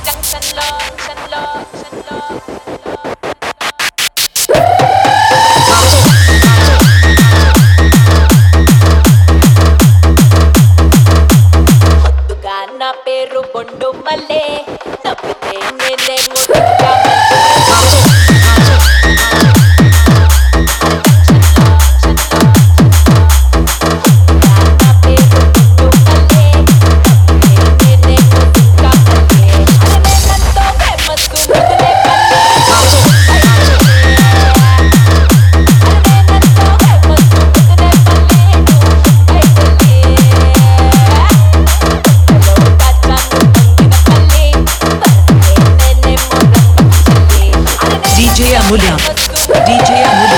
నా పేరు బొండు మల్లే నవ్వితే నేనే DJ Amulya, DJ Amulya.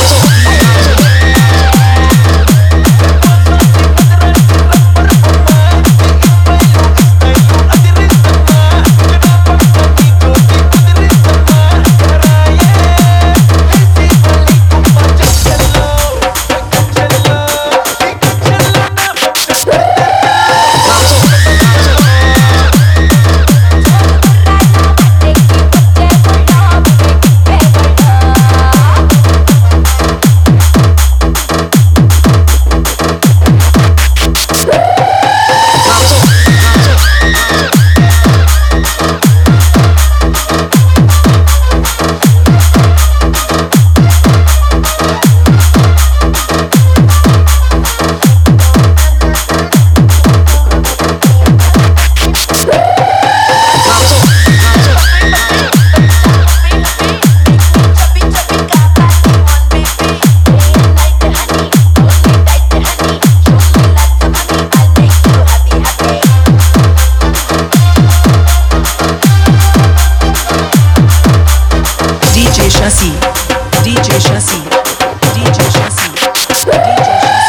Shasi, DJ Shasi, DJ Shasi, DJ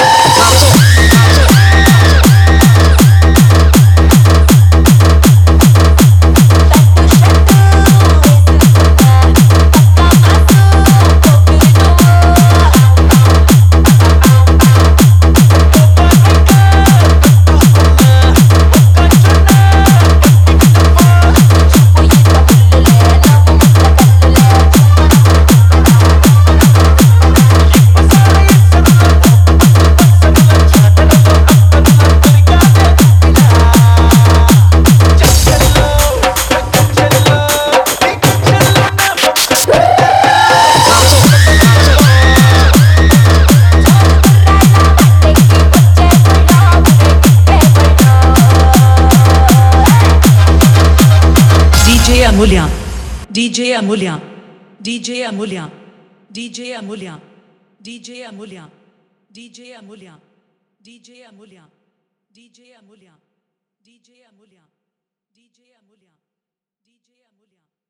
Amulya, DJ Amulya, DJ Amulya, DJ Amulya, DJ Amulya, DJ Amulya, DJ Amulya, DJ Amulya, DJ Amulya, DJ Amulya, DJ Amulya.